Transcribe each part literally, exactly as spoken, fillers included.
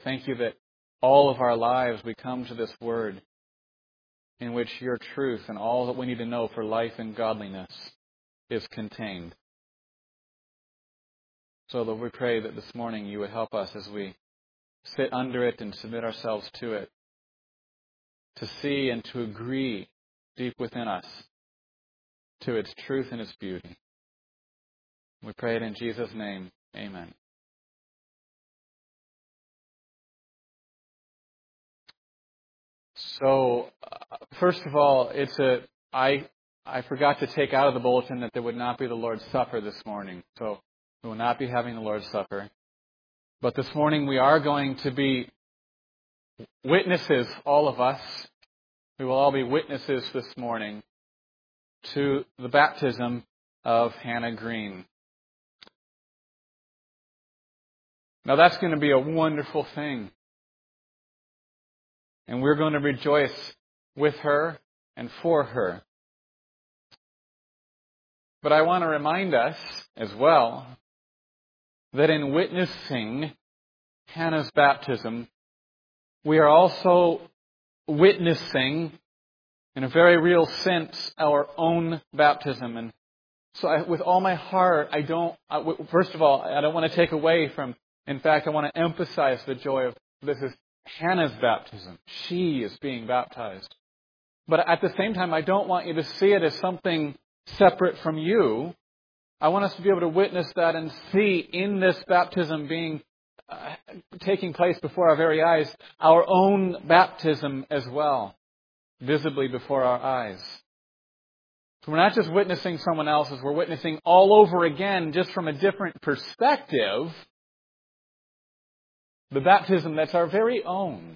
Thank you that all of our lives we come to this word in which your truth and all that we need to know for life and godliness is contained. So, Lord, we pray that this morning you would help us as we sit under it and submit ourselves to it, to see and to agree deep within us to its truth and its beauty. We pray it in Jesus' name. Amen. So, uh, first of all, it's a I I forgot to take out of the bulletin that there would not be the Lord's Supper this morning. So, we will not be having the Lord's Supper. But this morning we are going to be witnesses, all of us. We will all be witnesses this morning to the baptism of Hannah Green. Now that's going to be a wonderful thing. And we're going to rejoice with her and for her. But I want to remind us as well that in witnessing Hannah's baptism, we are also witnessing, in a very real sense, our own baptism. And so I, with all my heart, I don't, I, first of all, I don't want to take away from, in fact, I want to emphasize the joy of this is Hannah's baptism. She is being baptized. But at the same time, I don't want you to see it as something separate from you. I want us to be able to witness that and see in this baptism being uh, taking place before our very eyes, our own baptism as well, visibly before our eyes. So we're not just witnessing someone else's, we're witnessing all over again, just from a different perspective, the baptism that's our very own.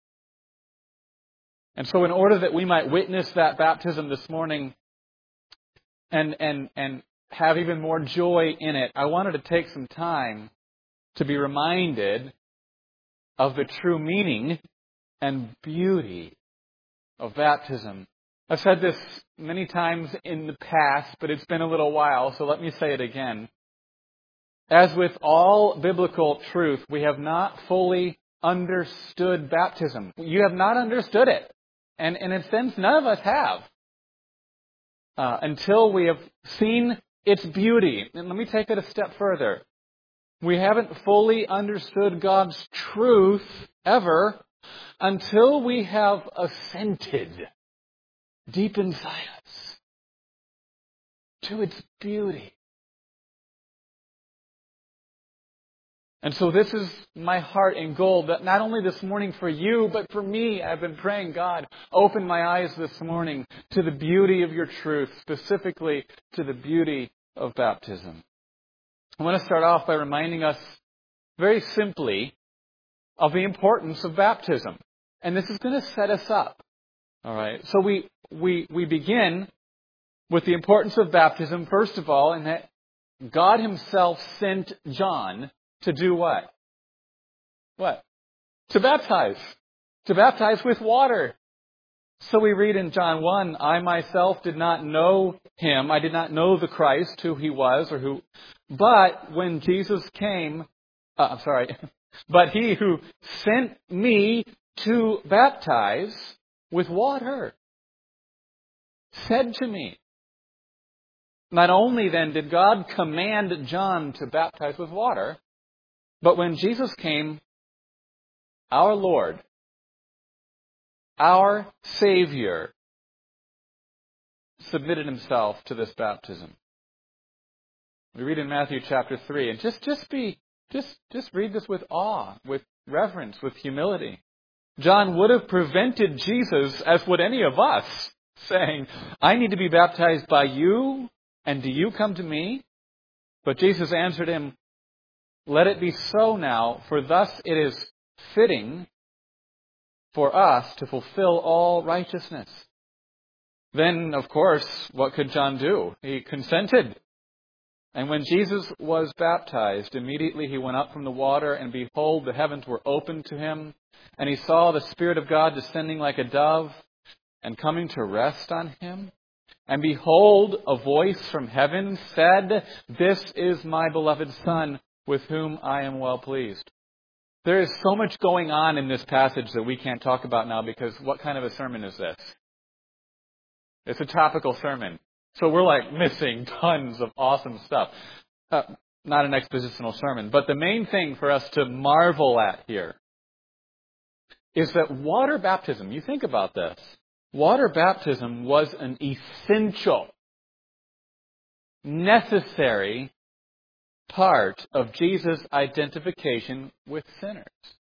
And so in order that we might witness that baptism this morning and and and have even more joy in it, I wanted to take some time to be reminded of the true meaning and beauty of baptism. I've said this many times in the past, but it's been a little while, so let me say it again. As with all biblical truth, we have not fully understood baptism. You have not understood it. And, and in a sense, none of us have. Uh, until we have seen its beauty. And let me take it a step further. We haven't fully understood God's truth ever until we have assented deep inside us to its beauty. And so this is my heart and goal, that not only this morning for you, but for me, I've been praying, God, open my eyes this morning to the beauty of your truth, specifically to the beauty of baptism. I want to start off by reminding us very simply of the importance of baptism. And this is going to set us up. All right. So we we we begin with the importance of baptism, first of all, in that God himself sent John to do what? What? To baptize. To baptize with water. So we read in John one, I myself did not know him. I did not know the Christ, who he was or who. But when Jesus came, uh, I'm sorry, but he who sent me to baptize with water said to me. Not only then did God command John to baptize with water, but when Jesus came, our Lord, our Savior, submitted himself to this baptism. We read in Matthew chapter three, and just, just be, just, just read this with awe, with reverence, with humility. John would have prevented Jesus, as would any of us, saying, I need to be baptized by you, and do you come to me? But Jesus answered him, let it be so now, for thus it is fitting for us to fulfill all righteousness. Then, of course, what could John do? He consented. And when Jesus was baptized, immediately he went up from the water, and behold, the heavens were opened to him, and he saw the Spirit of God descending like a dove and coming to rest on him. And behold, a voice from heaven said, this is my beloved Son, with whom I am well pleased. There is so much going on in this passage that we can't talk about now because what kind of a sermon is this? It's a topical sermon. So we're like missing tons of awesome stuff. Uh, not an expositional sermon. But the main thing for us to marvel at here is that water baptism, you think about this, water baptism was an essential, necessary part of Jesus' identification with sinners.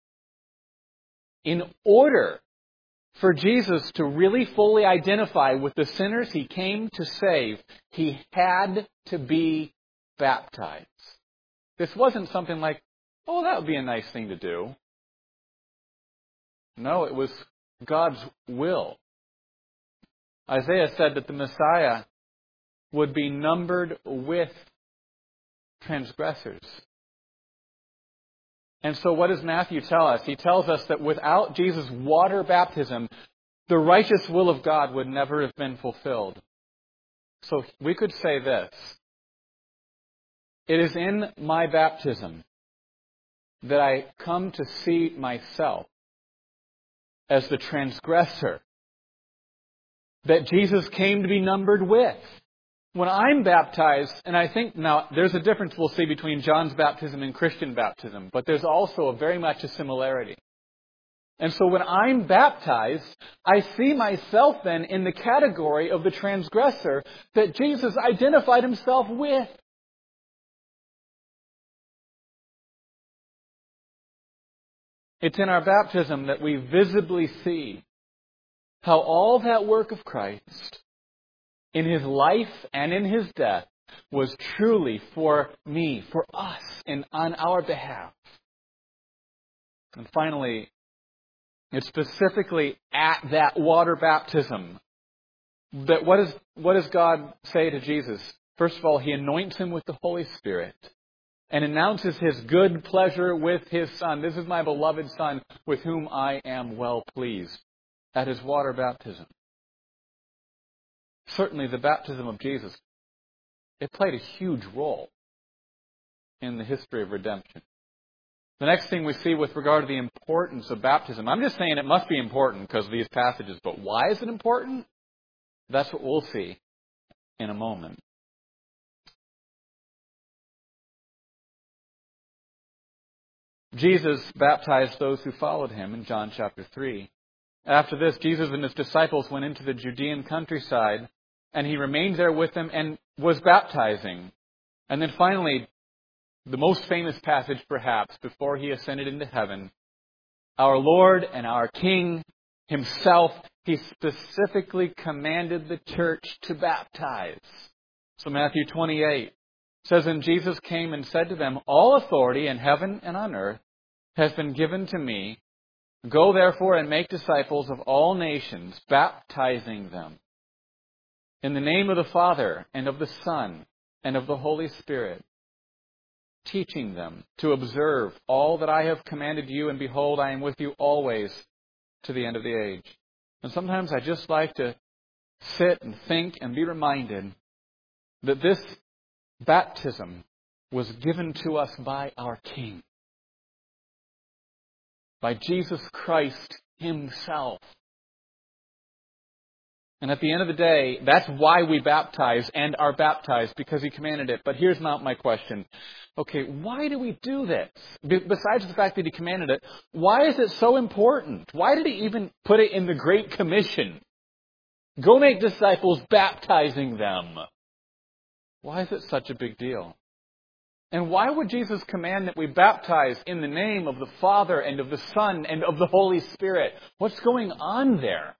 In order for Jesus to really fully identify with the sinners he came to save, he had to be baptized. This wasn't something like, oh, that would be a nice thing to do. No, it was God's will. Isaiah said that the Messiah would be numbered with transgressors. And so what does Matthew tell us? He tells us that without Jesus' water baptism, the righteous will of God would never have been fulfilled. So we could say this. It is in my baptism that I come to see myself as the transgressor that Jesus came to be numbered with. When I'm baptized, and I think now there's a difference we'll see between John's baptism and Christian baptism, but there's also a very much a similarity. And so when I'm baptized, I see myself then in the category of the transgressor that Jesus identified himself with. It's in our baptism that we visibly see how all that work of Christ in His life and in His death was truly for me, for us, and on our behalf. And finally, it's specifically at that water baptism that what, is, what does God say to Jesus? First of all, He anoints Him with the Holy Spirit and announces His good pleasure with His Son. This is my beloved Son with whom I am well pleased. At His water baptism. Certainly the baptism of Jesus, it played a huge role in the history of redemption. The next thing we see with regard to the importance of baptism, I'm just saying it must be important because of these passages, but why is it important? That's what we'll see in a moment. Jesus baptized those who followed Him in John chapter three. After this, Jesus and His disciples went into the Judean countryside, and He remained there with them and was baptizing. And then finally, the most famous passage perhaps before He ascended into heaven, our Lord and our King Himself, He specifically commanded the church to baptize. So Matthew twenty-eight says, And Jesus came and said to them, All authority in heaven and on earth has been given to me. Go therefore and make disciples of all nations, baptizing them in the name of the Father and of the Son and of the Holy Spirit, teaching them to observe all that I have commanded you, and behold, I am with you always to the end of the age. And sometimes I just like to sit and think and be reminded that this baptism was given to us by our King. By Jesus Christ Himself. And at the end of the day, that's why we baptize and are baptized, because He commanded it. But here's not my question. Okay, why do we do this? Be- besides the fact that He commanded it, why is it so important? Why did He even put it in the Great Commission? Go make disciples, baptizing them. Why is it such a big deal? And why would Jesus command that we baptize in the name of the Father and of the Son and of the Holy Spirit? What's going on there?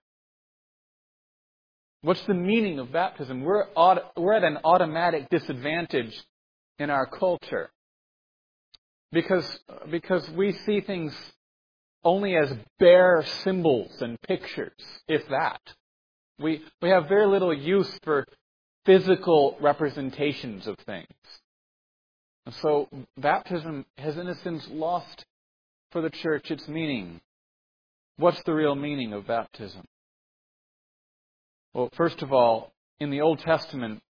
What's the meaning of baptism? We're, auto, we're at an automatic disadvantage in our culture because, because we see things only as bare symbols and pictures, if that. We, we have very little use for physical representations of things. And so baptism has, in a sense, lost for the church its meaning. What's the real meaning of baptism? Well, first of all, in the Old Testament,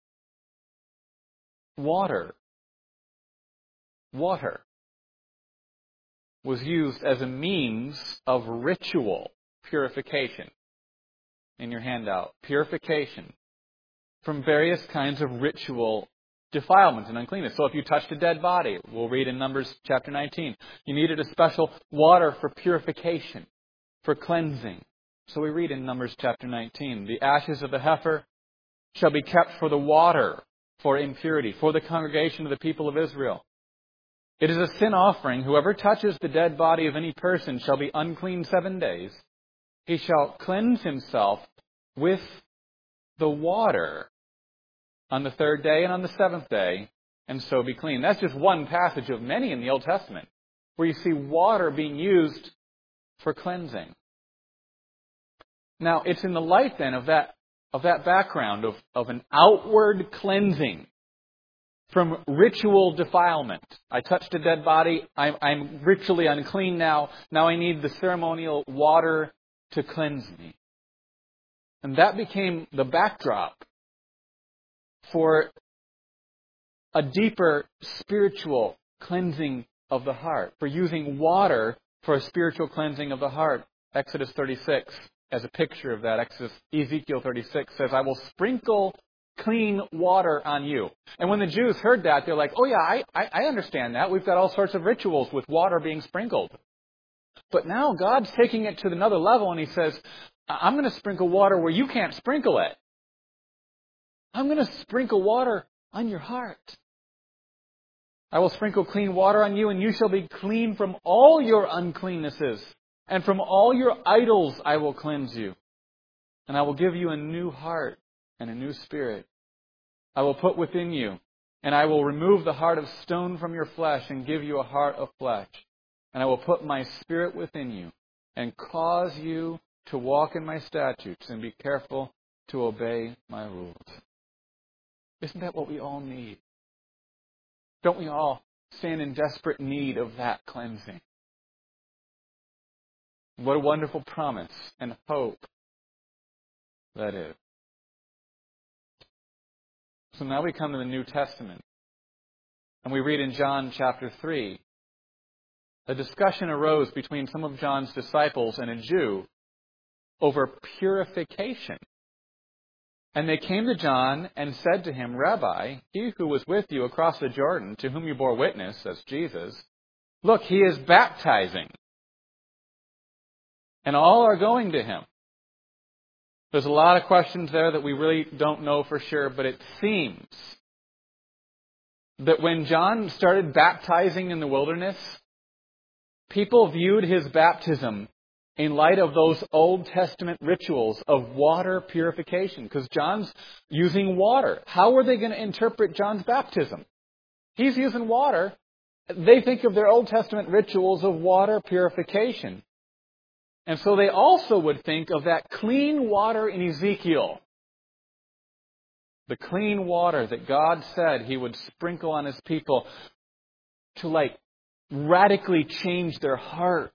water, water was used as a means of ritual purification. In your handout, purification from various kinds of ritual defilements and uncleanness. So if you touched a dead body, we'll read in Numbers chapter nineteen, you needed a special water for purification, for cleansing. So we read in Numbers chapter nineteen, the ashes of the heifer shall be kept for the water, for impurity, for the congregation of the people of Israel. It is a sin offering. Whoever touches the dead body of any person shall be unclean seven days. He shall cleanse himself with the water on the third day and on the seventh day, and so be clean. That's just one passage of many in the Old Testament where you see water being used for cleansing. Now, it's in the light then of that of that background of, of an outward cleansing from ritual defilement. I touched a dead body. I'm, I'm ritually unclean now. Now I need the ceremonial water to cleanse me. And that became the backdrop for a deeper spiritual cleansing of the heart, for using water for a spiritual cleansing of the heart. Exodus thirty-six, as a picture of that, Exodus, Ezekiel thirty-six says, I will sprinkle clean water on you. And when the Jews heard that, they're like, oh yeah, I, I, I understand that. We've got all sorts of rituals with water being sprinkled. But now God's taking it to another level and He says, I'm going to sprinkle water where you can't sprinkle it. I'm going to sprinkle water on your heart. I will sprinkle clean water on you, and you shall be clean from all your uncleannesses. And from all your idols I will cleanse you. And I will give you a new heart and a new spirit. I will put within you, and I will remove the heart of stone from your flesh and give you a heart of flesh. And I will put my spirit within you and cause you to walk in my statutes and be careful to obey my rules. Isn't that what we all need? Don't we all stand in desperate need of that cleansing? What a wonderful promise and hope that is. So now we come to the New Testament. And we read in John chapter three, a discussion arose between some of John's disciples and a Jew over purification. And they came to John and said to him, Rabbi, he who was with you across the Jordan, to whom you bore witness, that's Jesus, look, he is baptizing. And all are going to him. There's a lot of questions there that we really don't know for sure, but it seems that when John started baptizing in the wilderness, people viewed his baptism in light of those Old Testament rituals of water purification, because John's using water. How are they going to interpret John's baptism? He's using water. They think of their Old Testament rituals of water purification. And so they also would think of that clean water in Ezekiel. The clean water that God said He would sprinkle on His people to like radically change their hearts.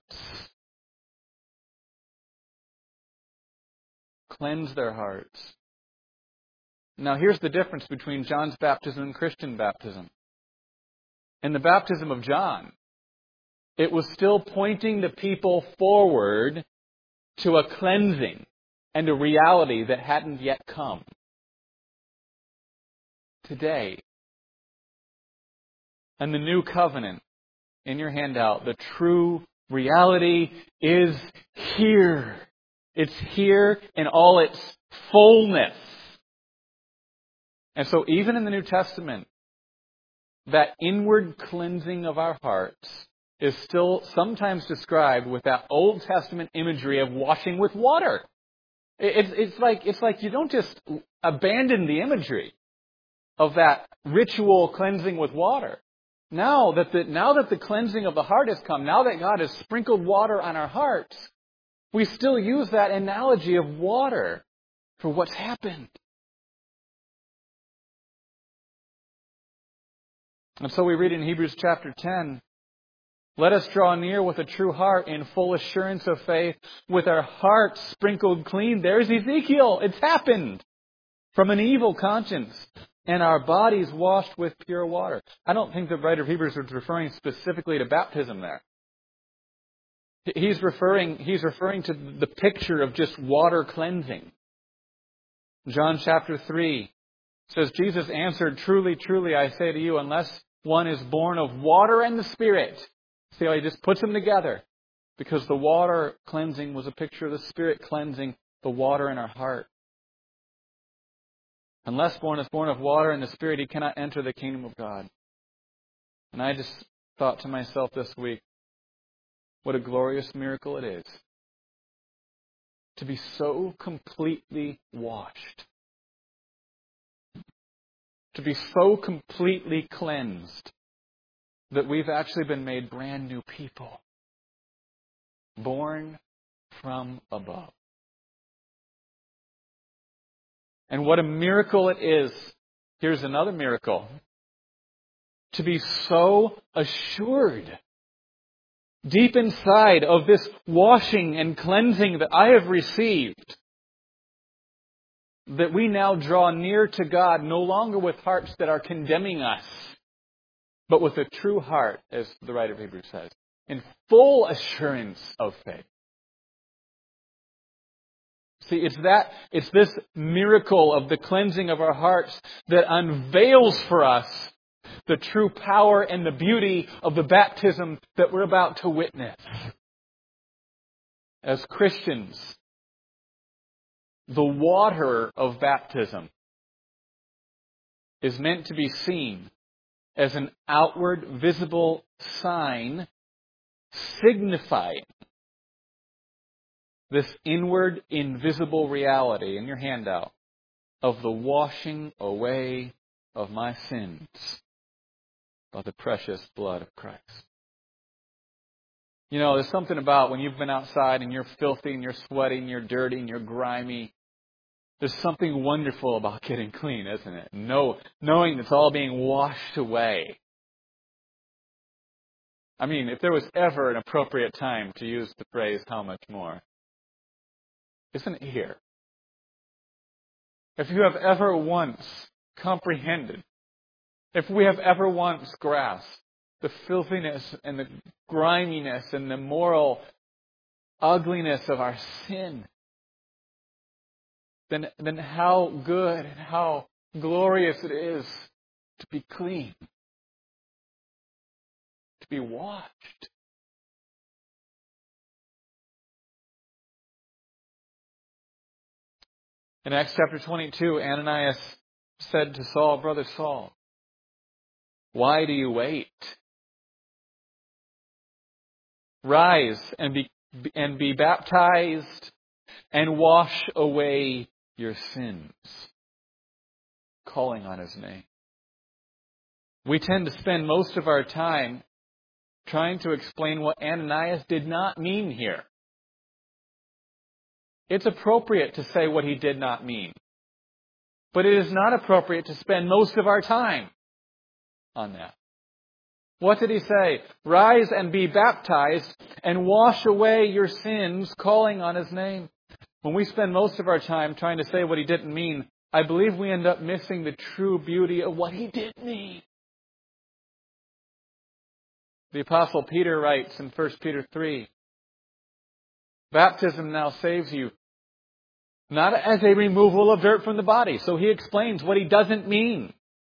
Cleanse their hearts. Now here's the difference between John's baptism and Christian baptism. In the baptism of John, it was still pointing the people forward to a cleansing and a reality that hadn't yet come. Today, and the new covenant in your handout, the true reality is here. It's here in all its fullness. And so even in the New Testament, that inward cleansing of our hearts is still sometimes described with that Old Testament imagery of washing with water. It's, it's like it's like you don't just abandon the imagery of that ritual cleansing with water. Now that the now that the cleansing of the heart has come, now that God has sprinkled water on our hearts, we still use that analogy of water for what's happened. And so we read in Hebrews chapter ten, let us draw near with a true heart in full assurance of faith, with our hearts sprinkled clean. There's Ezekiel. It's happened. From an evil conscience, and our bodies washed with pure water. I don't think the writer of Hebrews was referring specifically to baptism there. He's referring, he's referring to the picture of just water cleansing. John chapter three says, Jesus answered, "Truly, truly, I say to you, unless one is born of water and the Spirit." See how he just puts them together? Because the water cleansing was a picture of the Spirit cleansing the water in our heart. Unless one is born of water and the Spirit, he cannot enter the kingdom of God. And I just thought to myself this week, what a glorious miracle it is to be so completely washed, to be so completely cleansed that we've actually been made brand new people, born from above. And what a miracle it is. Here's another miracle. To be so assured deep inside of this washing and cleansing that I have received, that we now draw near to God no longer with hearts that are condemning us, but with a true heart, as the writer of Hebrews says, in full assurance of faith. See, it's that, it's this miracle of the cleansing of our hearts that unveils for us the true power and the beauty of the baptism that we're about to witness. As Christians, the water of baptism is meant to be seen as an outward visible sign signifying this inward invisible reality in your handout of the washing away of my sins by the precious blood of Christ. You know, there's something about when you've been outside and you're filthy and you're sweaty and you're dirty and you're grimy. There's something wonderful about getting clean, isn't it? Know, knowing it's all being washed away. I mean, if there was ever an appropriate time to use the phrase, how much more? Isn't it here? If you have ever once comprehended, if we have ever once grasped the filthiness and the griminess and the moral ugliness of our sin, then, then how good and how glorious it is to be clean, to be washed. In Acts chapter twenty-two, Ananias said to Saul, "Brother Saul, why do you wait? Rise and be, and be baptized and wash away your sins," calling on His name. We tend to spend most of our time trying to explain what Ananias did not mean here. It's appropriate to say what he did not mean. But it is not appropriate to spend most of our time on that. What did he say? Rise and be baptized and wash away your sins, calling on His name. When we spend most of our time trying to say what he didn't mean, I believe we end up missing the true beauty of what he did mean. The Apostle Peter writes in First Peter three, baptism now saves you, not as a removal of dirt from the body. So he explains what he doesn't mean,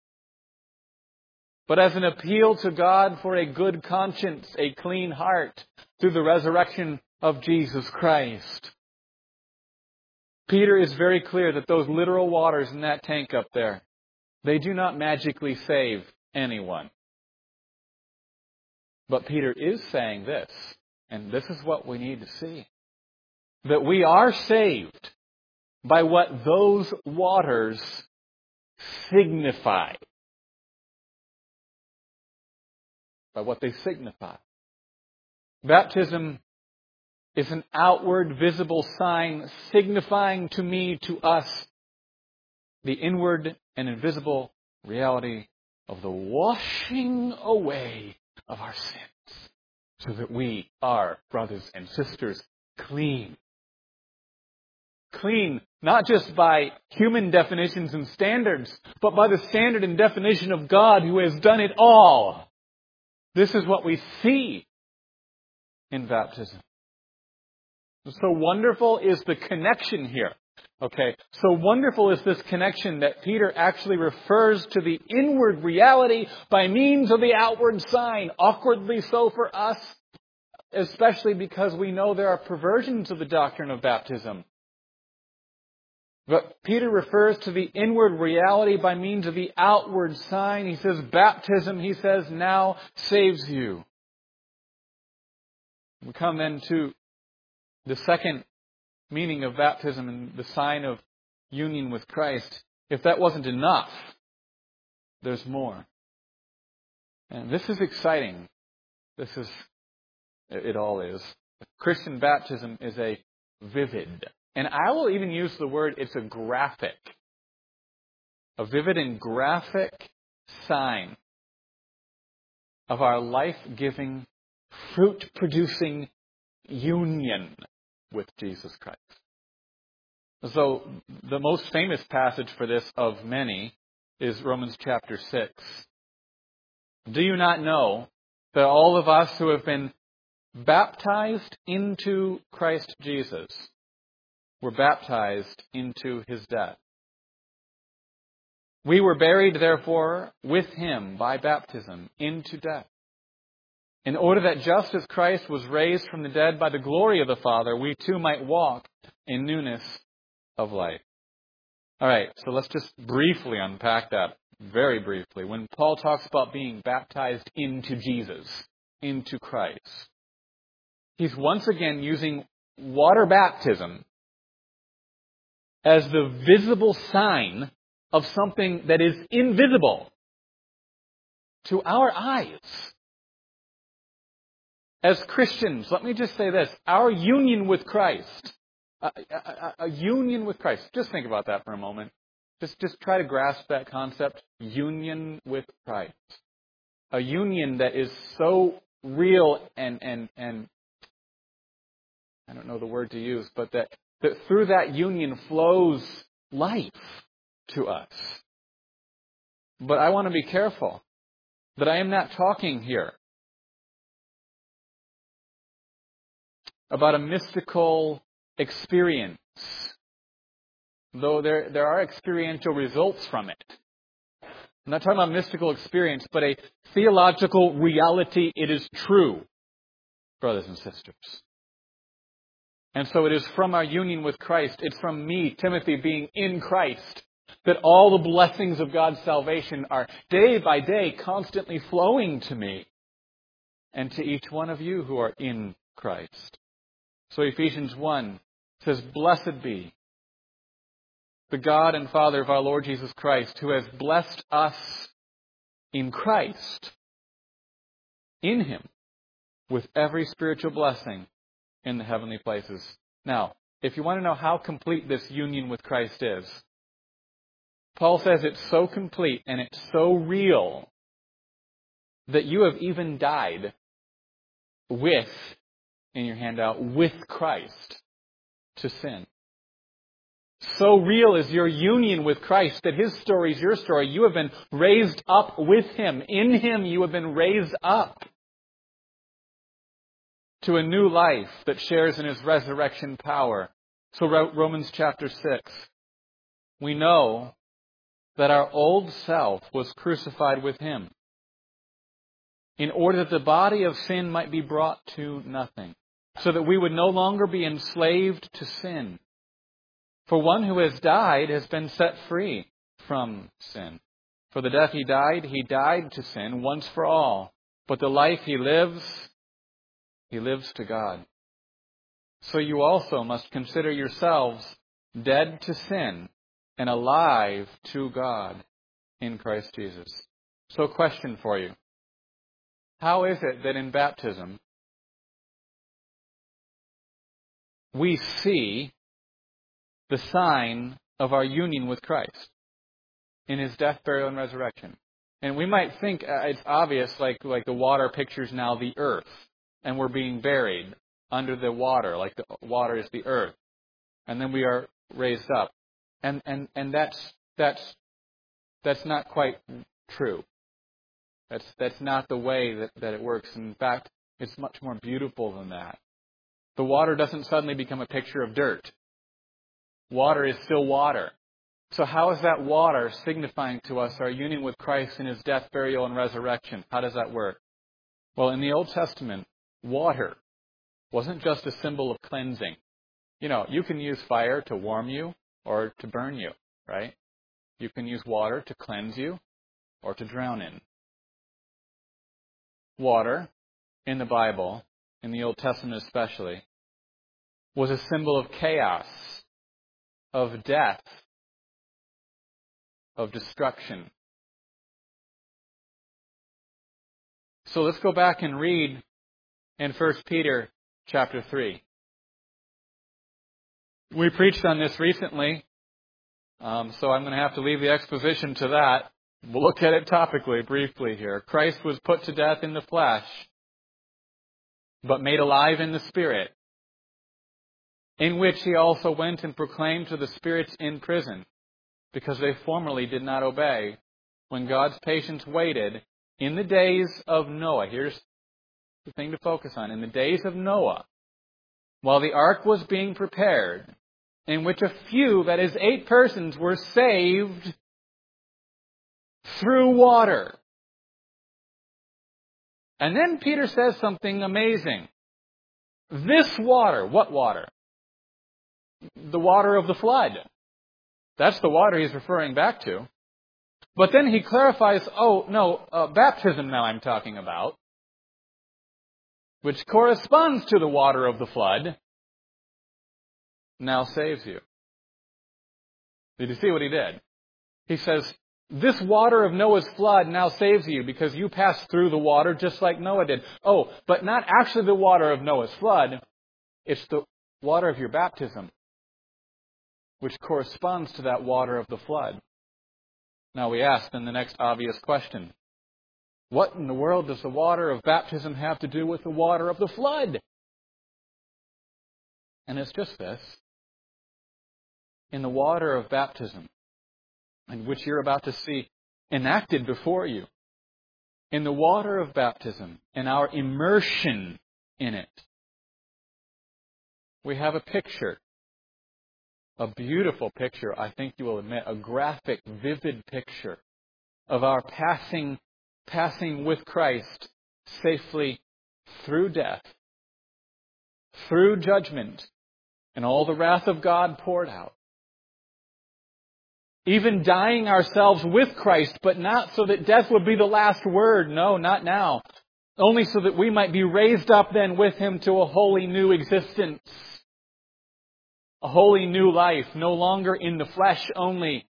but as an appeal to God for a good conscience, a clean heart, through the resurrection of Jesus Christ. Peter is very clear that those literal waters in that tank up there, they do not magically save anyone. But Peter is saying this, and this is what we need to see, that we are saved by what those waters signify. By what they signify. Baptism is an outward visible sign signifying to me, to us, the inward and invisible reality of the washing away of our sins, so that we are, brothers and sisters, clean. Clean, not just by human definitions and standards, but by the standard and definition of God who has done it all. This is what we see in baptism. So wonderful is the connection here. Okay, so wonderful is this connection that Peter actually refers to the inward reality by means of the outward sign. Awkwardly so for us, especially because we know there are perversions of the doctrine of baptism. But Peter refers to the inward reality by means of the outward sign. He says baptism, he says, now saves you. We come then to the second meaning of baptism and the sign of union with Christ. If that wasn't enough, there's more. And this is exciting. This is, it all is. Christian baptism is a vivid, and I will even use the word, it's a graphic, a vivid and graphic sign of our life-giving, fruit-producing union with Jesus Christ. So the most famous passage for this of many is Romans chapter six. Do you not know that all of us who have been baptized into Christ Jesus were baptized into his death? We were buried, therefore, with him by baptism into death, in order that just as Christ was raised from the dead by the glory of the Father, we too might walk in newness of life. All right, so let's just briefly unpack that, very briefly. When Paul talks about being baptized into Jesus, into Christ, he's once again using water baptism as the visible sign of something that is invisible to our eyes. As Christians, let me just say this, our union with Christ, a, a, a union with Christ, just think about that for a moment. Just, just try to grasp that concept, union with Christ. A union that is so real and, and, and I don't know the word to use, but that, that through that union flows life to us. But I want to be careful that I am not talking here about a mystical experience, though there, there are experiential results from it. I'm not talking about mystical experience, but a theological reality. It is true, brothers and sisters. And so it is from our union with Christ, it's from me, Timothy, being in Christ, that all the blessings of God's salvation are day by day constantly flowing to me and to each one of you who are in Christ. So Ephesians one says, blessed be the God and Father of our Lord Jesus Christ, who has blessed us in Christ, in Him, with every spiritual blessing in the heavenly places. Now, if you want to know how complete this union with Christ is, Paul says it's so complete and it's so real that you have even died with, in your handout, with Christ to sin. So real is your union with Christ that His story is your story. You have been raised up with Him. In Him you have been raised up to a new life that shares in His resurrection power. So Romans chapter six, we know that our old self was crucified with Him in order that the body of sin might be brought to nothing, so that we would no longer be enslaved to sin. For one who has died has been set free from sin. For the death He died, He died to sin once for all. But the life He lives, He lives to God. So you also must consider yourselves dead to sin and alive to God in Christ Jesus. So a question for you. How is it that in baptism we see the sign of our union with Christ in His death, burial, and resurrection? And we might think it's obvious, like, like the water pictures now the earth, and we're being buried under the water, like the water is the earth, and then we are raised up. And and, and that's that's that's not quite true. That's that's not the way that, that it works. In fact, it's much more beautiful than that. The water doesn't suddenly become a picture of dirt. Water is still water. So how is that water signifying to us our union with Christ in His death, burial, and resurrection? How does that work? Well, in the Old Testament, water wasn't just a symbol of cleansing. You know, you can use fire to warm you or to burn you, right? You can use water to cleanse you or to drown in. Water, in the Bible, in the Old Testament especially, was a symbol of chaos, of death, of destruction. So let's go back and read in First Peter chapter three. We preached on this recently, um, so I'm going to have to leave the exposition to that. We'll look at it topically, briefly here. Christ was put to death in the flesh, but made alive in the Spirit, in which He also went and proclaimed to the spirits in prison, because they formerly did not obey, when God's patience waited in the days of Noah. Here's the thing to focus on. In the days of Noah, while the ark was being prepared, in which a few, that is eight persons, were saved through water. And then Peter says something amazing. This water, what water? The water of the flood. That's the water he's referring back to. But then he clarifies, oh, no, uh, baptism now I'm talking about, which corresponds to the water of the flood, now saves you. Did you see what he did? He says, this water of Noah's flood now saves you because you passed through the water just like Noah did. Oh, but not actually the water of Noah's flood. It's the water of your baptism, which corresponds to that water of the flood. Now we ask then the next obvious question. What in the world does the water of baptism have to do with the water of the flood? And it's just this. In the water of baptism, and which you're about to see enacted before you, in the water of baptism, in our immersion in it, we have a picture, a beautiful picture, I think you will admit, a graphic, vivid picture of our passing, passing with Christ safely through death, through judgment, and all the wrath of God poured out. Even dying ourselves with Christ, but not so that death would be the last word. No, not now. Only so that we might be raised up then with Him to a wholly new existence. A wholly new life, no longer in the flesh only,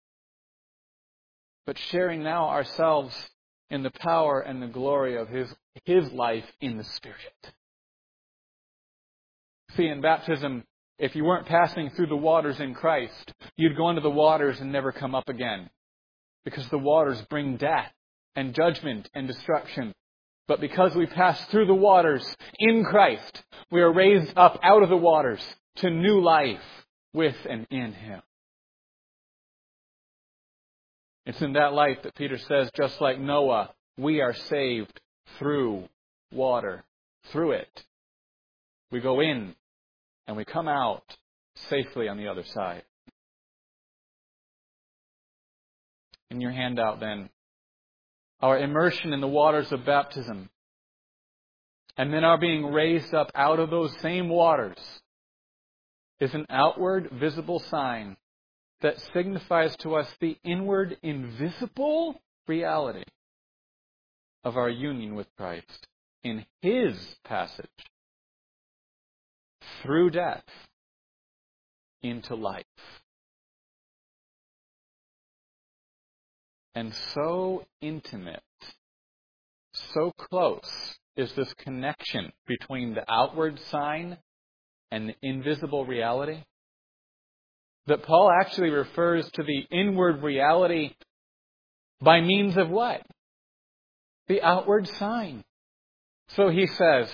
but sharing now ourselves in the power and the glory of His, His life in the Spirit. See, in baptism, if you weren't passing through the waters in Christ, you'd go into the waters and never come up again. Because the waters bring death and judgment and destruction. But because we pass through the waters in Christ, we are raised up out of the waters to new life with and in Him. It's in that light that Peter says, just like Noah, we are saved through water. Through it. We go in and we come out safely on the other side. In your handout then, our immersion in the waters of baptism, and then our being raised up out of those same waters, is an outward visible sign that signifies to us the inward invisible reality of our union with Christ in His passage through death into life. And so intimate, so close is this connection between the outward sign and the invisible reality that Paul actually refers to the inward reality by means of what? The outward sign. So he says,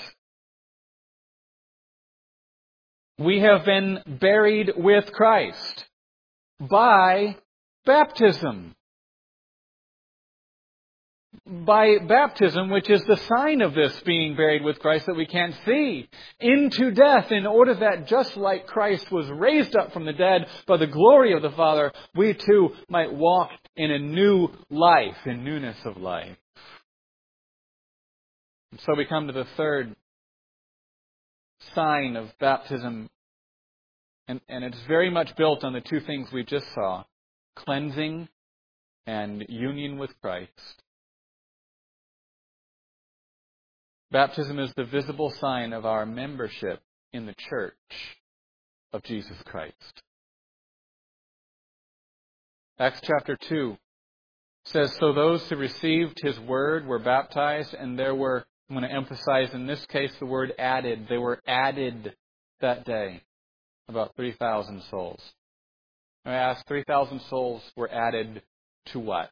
we have been buried with Christ by baptism. by baptism, which is the sign of this being buried with Christ that we can't see, into death, in order that just like Christ was raised up from the dead by the glory of the Father, we too might walk in a new life, in newness of life. And so we come to the third sign of baptism, and, and it's very much built on the two things we just saw, cleansing and union with Christ. Baptism is the visible sign of our membership in the church of Jesus Christ. Acts chapter two says, so those who received His word were baptized, and there were, I'm going to emphasize in this case the word added. They were added that day, about three thousand souls. I ask, three thousand souls were added to what?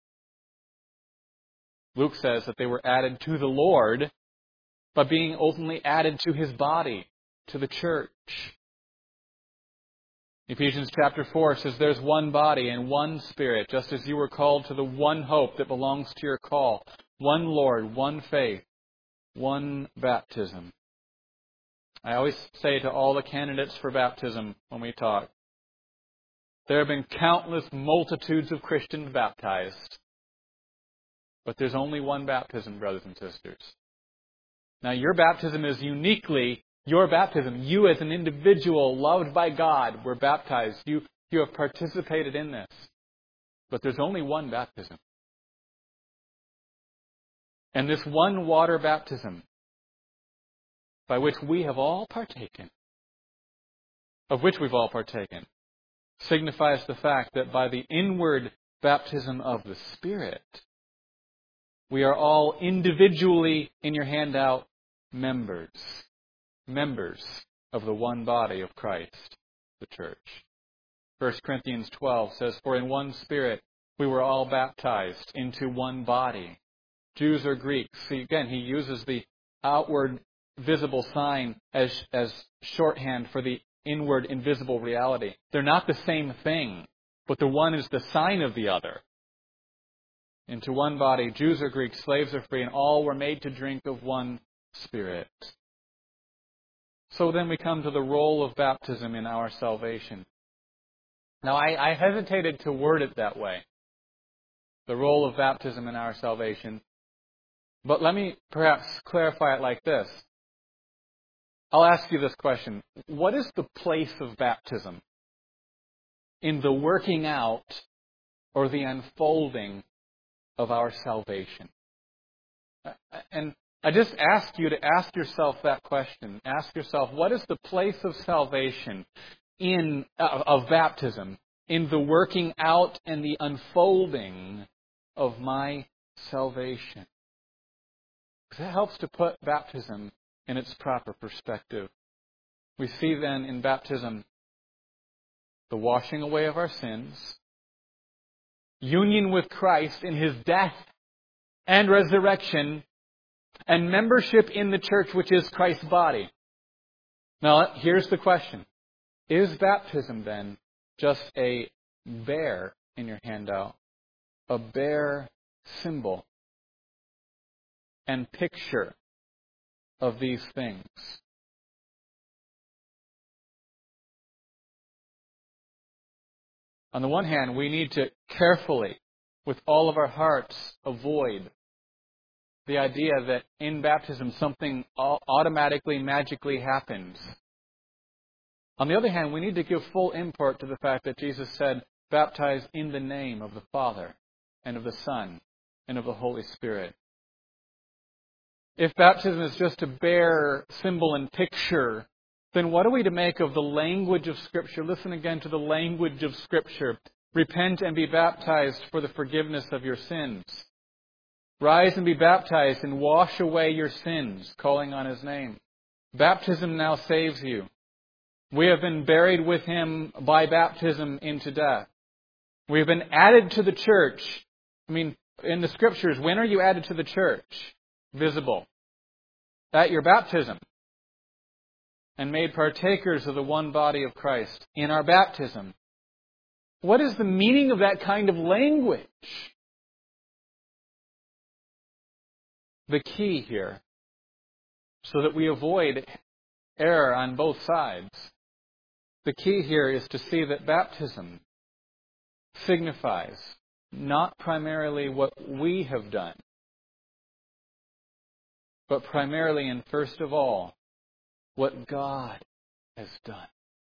Luke says that they were added to the Lord, but being ultimately added to His body, to the church. Ephesians chapter four says there's one body and one Spirit, just as you were called to the one hope that belongs to your call. One Lord, one faith, one baptism. I always say to all the candidates for baptism when we talk, there have been countless multitudes of Christians baptized, but there's only one baptism, brothers and sisters. Now, your baptism is uniquely your baptism. You as an individual loved by God were baptized. You, you have participated in this. But there's only one baptism. And this one water baptism, by which we have all partaken, of which we've all partaken, signifies the fact that by the inward baptism of the Spirit, we are all individually, in your handout, members. Members of the one body of Christ, the church. First Corinthians twelve says, for in one Spirit we were all baptized into one body. Jews or Greeks. See, again, he uses the outward visible sign as, as shorthand for the inward invisible reality. They're not the same thing, but the one is the sign of the other. Into one body, Jews or Greeks, slaves or free, and all were made to drink of one Spirit. So then we come to the role of baptism in our salvation. Now, I, I hesitated to word it that way, the role of baptism in our salvation. But let me perhaps clarify it like this. I'll ask you this question. What is the place of baptism in the working out or the unfolding of our salvation? And I just ask you to ask yourself that question. Ask yourself, what is the place of salvation in uh, of baptism in the working out and the unfolding of my salvation? Because that helps to put baptism in its proper perspective. We see then in baptism the washing away of our sins, union with Christ in His death and resurrection, and membership in the church, which is Christ's body. Now, here's the question. Is baptism then just a bare, in your handout, a bare symbol and picture of these things? On the one hand, we need to carefully, with all of our hearts, avoid the idea that in baptism something automatically, magically happens. On the other hand, we need to give full import to the fact that Jesus said, baptize in the name of the Father and of the Son and of the Holy Spirit. If baptism is just a bare symbol and picture, then what are we to make of the language of Scripture? Listen again to the language of Scripture. Repent and be baptized for the forgiveness of your sins. Rise and be baptized and wash away your sins, calling on His name. Baptism now saves you. We have been buried with Him by baptism into death. We have been added to the church. I mean, in the Scriptures, when are you added to the church? Visible. At your baptism. And made partakers of the one body of Christ in our baptism. What is the meaning of that kind of language? the key here, so that we avoid error on both sides, the key here is to see that baptism signifies not primarily what we have done, but primarily and first of all, what God has done.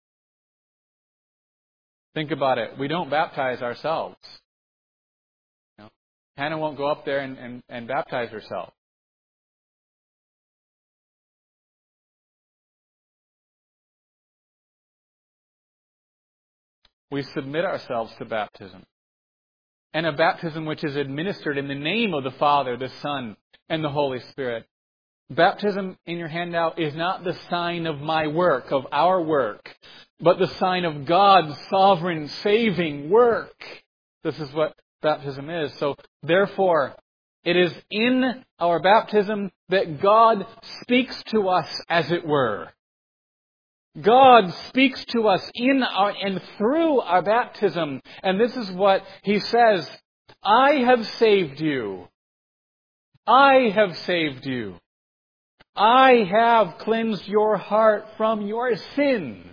Think about it. We don't baptize ourselves. You know, Hannah won't go up there and, and, and baptize herself. We submit ourselves to baptism. And a baptism which is administered in the name of the Father, the Son, and the Holy Spirit. Baptism in your handout is not the sign of my work, of our work, but the sign of God's sovereign saving work. This is what baptism is. So, therefore, it is in our baptism that God speaks to us, as it were. God speaks to us in our and through our baptism. And this is what He says, I have saved you. I have saved you. I have cleansed your heart from your sins.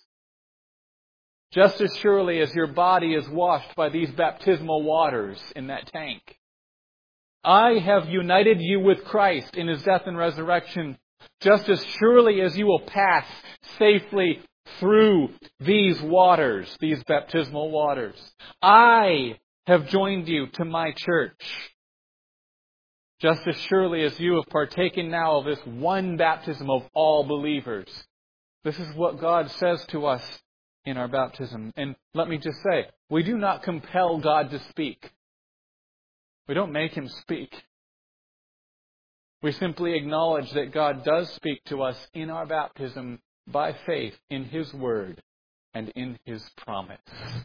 Just as surely as your body is washed by these baptismal waters in that tank. I have united you with Christ in His death and resurrection. Just as surely as you will pass safely through these waters, these baptismal waters. I have joined you to my church. Just as surely as you have partaken now of this one baptism of all believers. This is what God says to us in our baptism. And let me just say, we do not compel God to speak. We don't make Him speak. We simply acknowledge that God does speak to us in our baptism by faith in His Word and in His promise.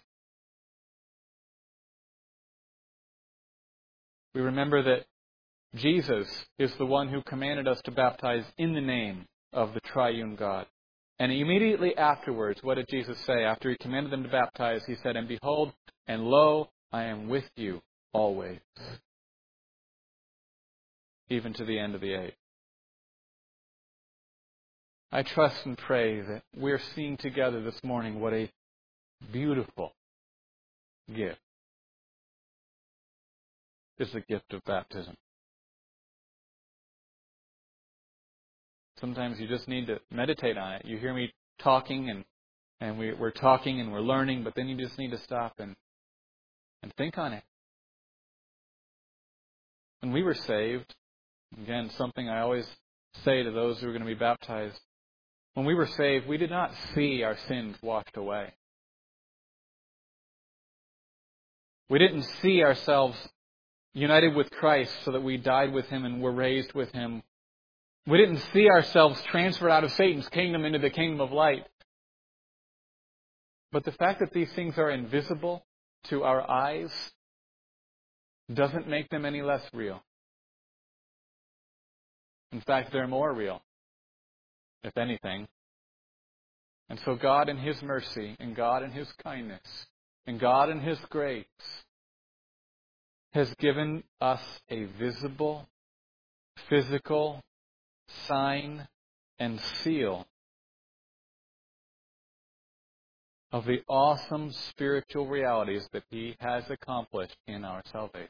We remember that Jesus is the one who commanded us to baptize in the name of the triune God. And immediately afterwards, what did Jesus say? After He commanded them to baptize, He said, and behold, and lo, I am with you always, even to the end of the age. I trust and pray that we're seeing together this morning what a beautiful gift is the gift of baptism. Sometimes you just need to meditate on it. You hear me talking and, and we, we're talking and we're learning, but then you just need to stop and, and think on it. When we were saved, again, something I always say to those who are going to be baptized, when we were saved, we did not see our sins washed away. We didn't see ourselves united with Christ so that we died with Him and were raised with Him. We didn't see ourselves transferred out of Satan's kingdom into the kingdom of light. But the fact that these things are invisible to our eyes doesn't make them any less real. In fact, they're more real, if anything. And so God in His mercy, and God in His kindness, and God in His grace has given us a visible, physical sign and seal of the awesome spiritual realities that He has accomplished in our salvation.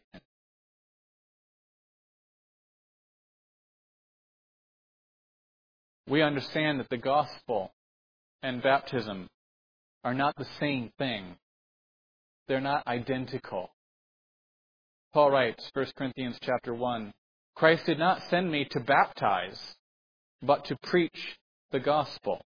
We understand that the gospel and baptism are not the same thing. They're not identical. Paul writes, First Corinthians chapter one, Christ did not send me to baptize, but to preach the gospel.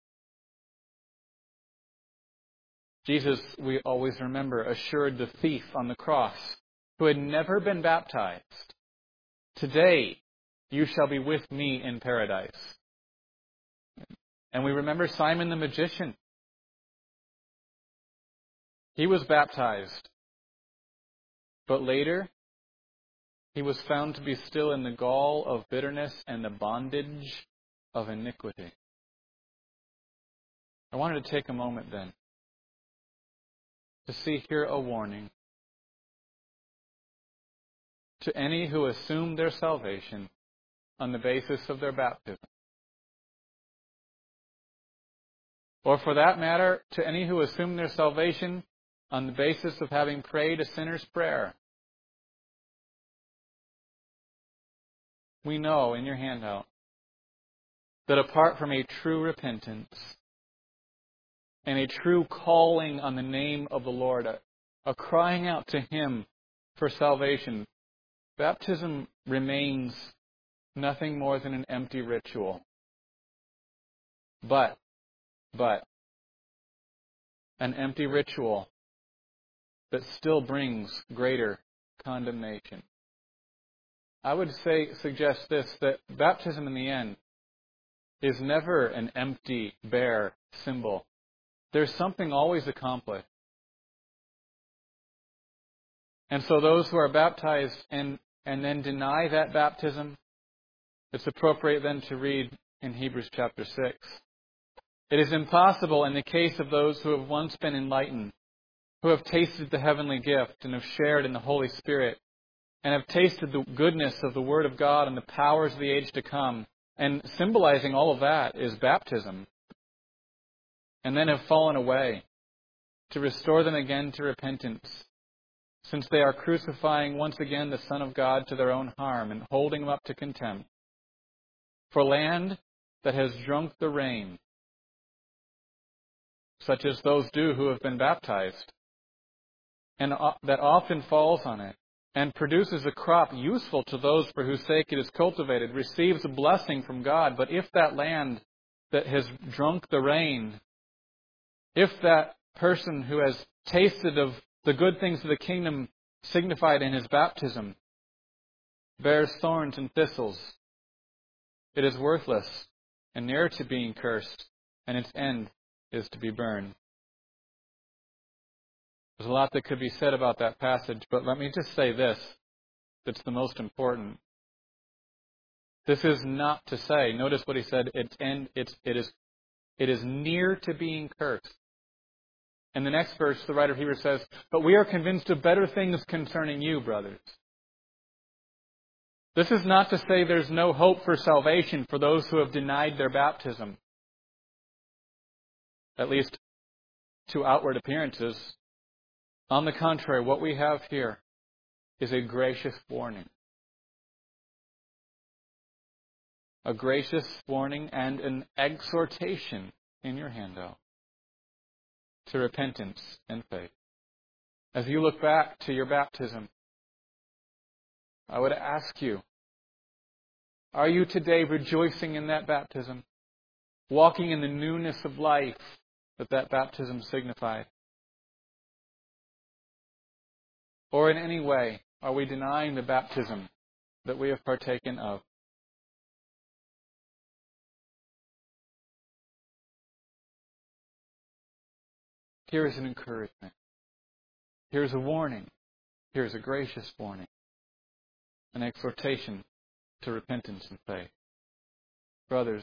Jesus, we always remember, assured the thief on the cross, who had never been baptized, today you shall be with me in paradise. And we remember Simon the magician. He was baptized, but later he was found to be still in the gall of bitterness and the bondage of iniquity. I wanted to take a moment then to see here a warning to any who assume their salvation on the basis of their baptism. Or for that matter, to any who assume their salvation on the basis of having prayed a sinner's prayer. We know in your handout that apart from a true repentance and a true calling on the name of the Lord, a, a crying out to Him for salvation, baptism remains nothing more than an empty ritual. But, but, an empty ritual that still brings greater condemnation. I would say, suggest this, that baptism in the end is never an empty, bare symbol. There's something always accomplished. And so those who are baptized and, and then deny that baptism, it's appropriate then to read in Hebrews chapter six. It is impossible in the case of those who have once been enlightened, who have tasted the heavenly gift and have shared in the Holy Spirit, and have tasted the goodness of the Word of God and the powers of the age to come, and symbolizing all of that is baptism, and then have fallen away, to restore them again to repentance, since they are crucifying once again the Son of God to their own harm and holding Him up to contempt. For land that has drunk the rain, such as those do who have been baptized, and that often falls on it, and produces a crop useful to those for whose sake it is cultivated, receives a blessing from God. But if that land that has drunk the rain, if that person who has tasted of the good things of the kingdom signified in his baptism bears thorns and thistles, it is worthless and near to being cursed, and its end is to be burned. There's a lot that could be said about that passage, but let me just say this, that's the most important. This is not to say, notice what he said, its end, it's, it is, it is near to being cursed. In the next verse, the writer of Hebrews says, but we are convinced of better things concerning you, brothers. This is not to say there's no hope for salvation for those who have denied their baptism. At least to outward appearances. On the contrary, what we have here is a gracious warning. A gracious warning and an exhortation in your handout to repentance and faith. As you look back to your baptism, I would ask you, are you today rejoicing in that baptism? Walking in the newness of life that that baptism signified? Or in any way, are we denying the baptism that we have partaken of? Here is an encouragement. Here is a warning. Here is a gracious warning. An exhortation to repentance and faith. Brothers,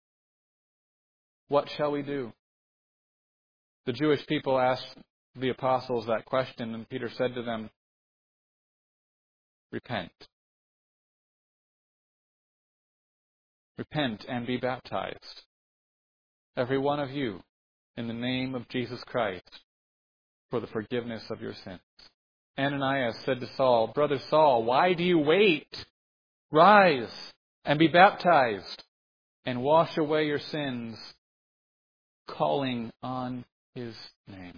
what shall we do? The Jewish people asked the apostles that question, and Peter said to them, repent. Repent and be baptized, every one of you, in the name of Jesus Christ, for the forgiveness of your sins. Ananias said to Saul, Brother Saul, why do you wait? Rise and be baptized and wash away your sins, calling on His name.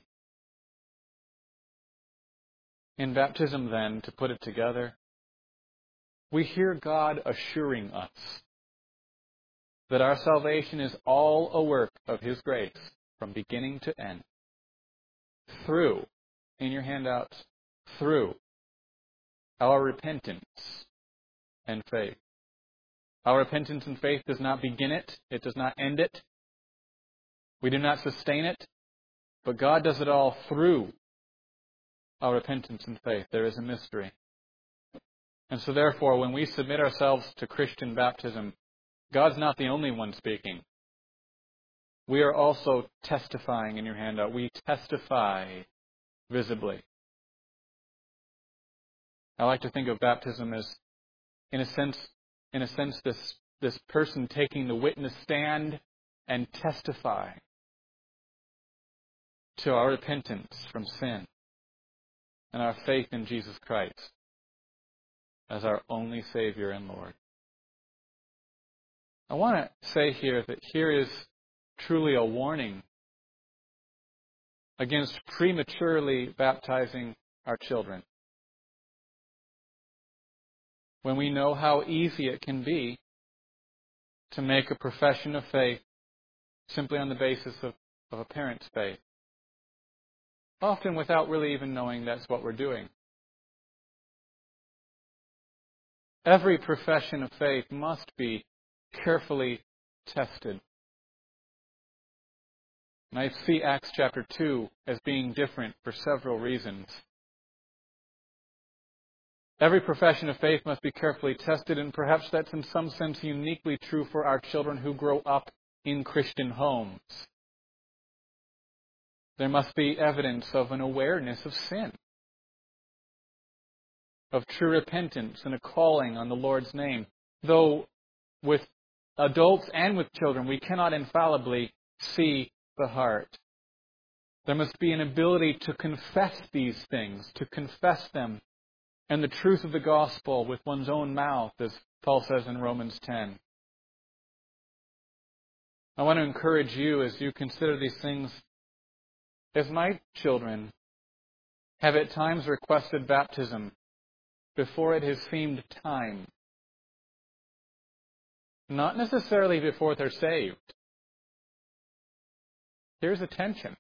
In baptism, then, to put it together, we hear God assuring us that our salvation is all a work of His grace from beginning to end. Through, in your handouts, through our repentance and faith. Our repentance and faith does not begin it. It does not end it. We do not sustain it. But God does it all through our repentance and faith. There is a mystery. And so therefore, when we submit ourselves to Christian baptism, God's not the only one speaking. We are also testifying in your handout. We testify visibly. I like to think of baptism as, in a sense, in a sense, this, this person taking the witness stand and testifying to our repentance from sin and our faith in Jesus Christ as our only Savior and Lord. I want to say here that here is truly a warning against prematurely baptizing our children. When we know how easy it can be to make a profession of faith simply on the basis of, of a parent's faith, often without really even knowing that's what we're doing. Every profession of faith must be carefully tested. And I see Acts chapter two as being different for several reasons. Every profession of faith must be carefully tested, and perhaps that's in some sense uniquely true for our children who grow up in Christian homes. There must be evidence of an awareness of sin, of true repentance and a calling on the Lord's name. Though with adults and with children, we cannot infallibly see the heart. There must be an ability to confess these things, to confess them and the truth of the gospel with one's own mouth, as Paul says in Romans ten. I want to encourage you as you consider these things, as my children have at times requested baptism before it has seemed time. Not necessarily before they're saved. Here's a tension.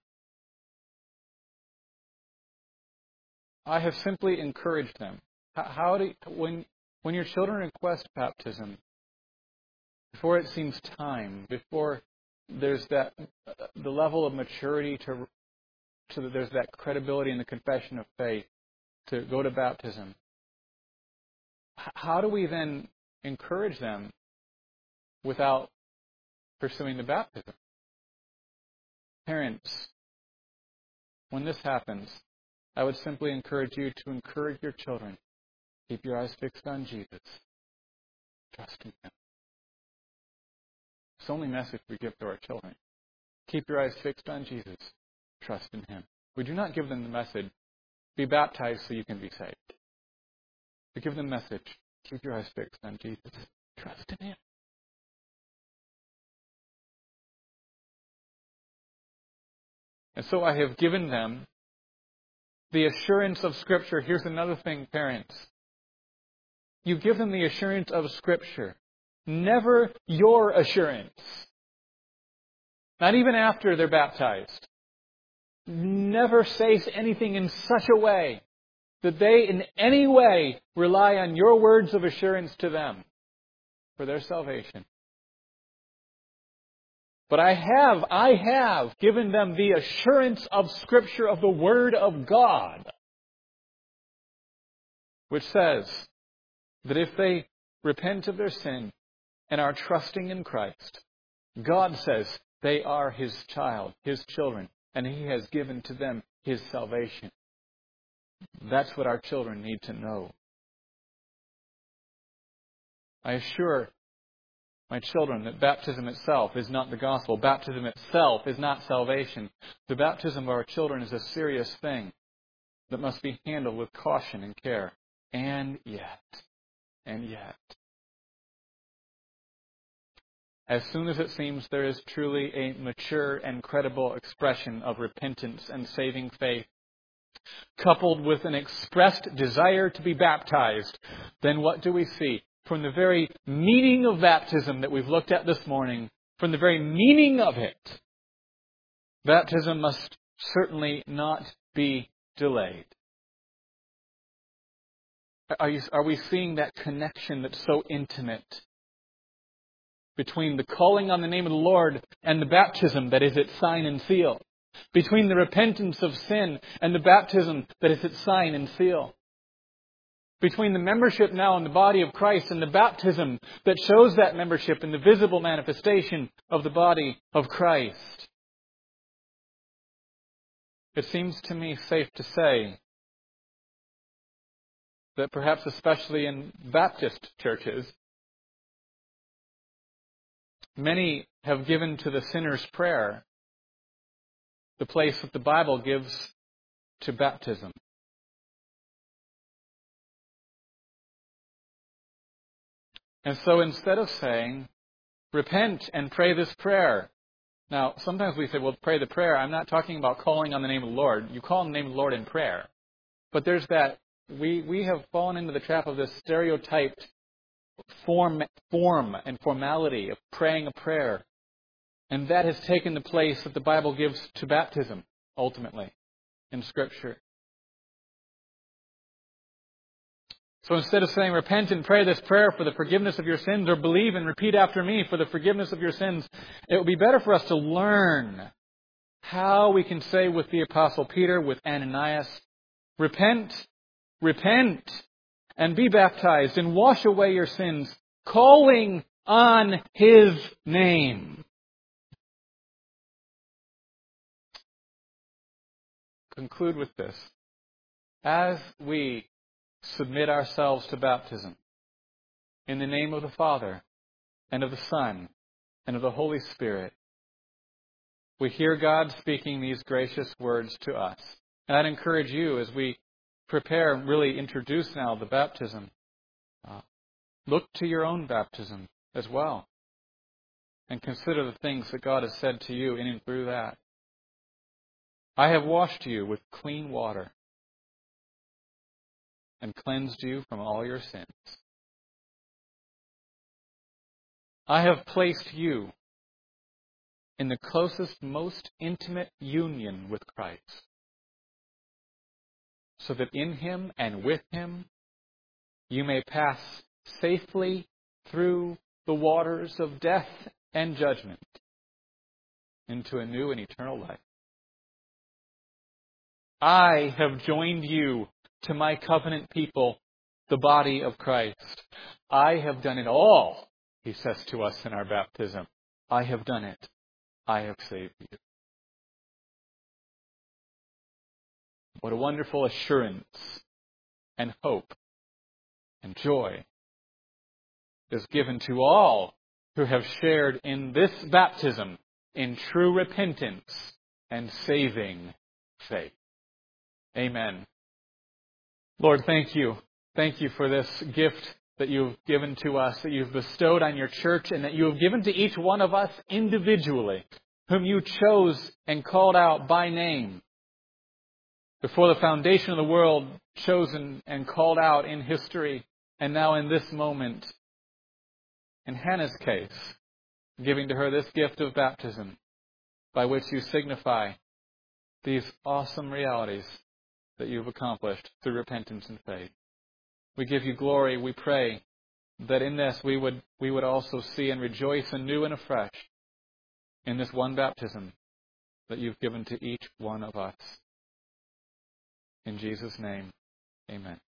I have simply encouraged them. How do when when your children request baptism, before it seems time, before there's that the level of maturity to to the, there's that credibility in the confession of faith to go to baptism. How do we then encourage them without pursuing the baptism? Parents, when this happens, I would simply encourage you to encourage your children. Keep your eyes fixed on Jesus. Trust in Him. It's the only message we give to our children. Keep your eyes fixed on Jesus. Trust in Him. We do not give them the message, be baptized so you can be saved. We give them the message, keep your eyes fixed on Jesus. Trust in Him. And so I have given them the assurance of Scripture. Here's another thing, parents. You give them the assurance of Scripture. Never your assurance. Not even after they're baptized. Never say anything in such a way that they in any way rely on your words of assurance to them for their salvation. But I have, I have given them the assurance of Scripture, of the Word of God, which says that if they repent of their sin and are trusting in Christ, God says they are His child, His children, and He has given to them His salvation. That's what our children need to know. I assure my children that baptism itself is not the gospel. Baptism itself is not salvation. The baptism of our children is a serious thing that must be handled with caution and care. And yet, and yet, as soon as it seems there is truly a mature and credible expression of repentance and saving faith, coupled with an expressed desire to be baptized, then what do we see? From the very meaning of baptism that we've looked at this morning, from the very meaning of it, baptism must certainly not be delayed. Are, you, are we seeing that connection that's so intimate between the calling on the name of the Lord and the baptism that is its sign and seal? Between the repentance of sin and the baptism that is its sign and seal? Between the membership now in the body of Christ and the baptism that shows that membership in the visible manifestation of the body of Christ? It seems to me safe to say that perhaps especially in Baptist churches, Many have given to the sinner's prayer the place that the Bible gives to baptism. And so instead of saying, repent and pray this prayer. Now, sometimes we say, well, pray the prayer. I'm not talking about calling on the name of the Lord. You call on the name of the Lord in prayer. But there's that, we, we have fallen into the trap of this stereotyped form, form and formality of praying a prayer. And that has taken the place that the Bible gives to baptism, ultimately, in Scripture. So instead of saying, repent and pray this prayer for the forgiveness of your sins, or believe and repeat after me for the forgiveness of your sins, it would be better for us to learn how we can say with the Apostle Peter, with Ananias, repent, repent, and be baptized, and wash away your sins, calling on His name. Conclude with this. As we submit ourselves to baptism, in the name of the Father, and of the Son, and of the Holy Spirit, we hear God speaking these gracious words to us. And I'd encourage you, as we prepare and really introduce now the baptism, uh, look to your own baptism as well, and consider the things that God has said to you in and through that. I have washed you with clean water and cleansed you from all your sins. I have placed you in the closest, most intimate union with Christ, so that in Him and with Him you may pass safely through the waters of death and judgment into a new and eternal life. I have joined you to my covenant people, the body of Christ. I have done it all, He says to us in our baptism. I have done it. I have saved you. What a wonderful assurance and hope and joy is given to all who have shared in this baptism in true repentance and saving faith. Amen. Lord, thank you. Thank you for this gift that you've given to us, that you've bestowed on your church, and that you have given to each one of us individually, whom you chose and called out by name. Before the foundation of the world, chosen and called out in history, and now in this moment, in Hannah's case, giving to her this gift of baptism, by which you signify these awesome realities that you've accomplished through repentance and faith. We give you glory. We pray that in this we would we would also see and rejoice anew and afresh in this one baptism that you've given to each one of us. In Jesus' name, amen.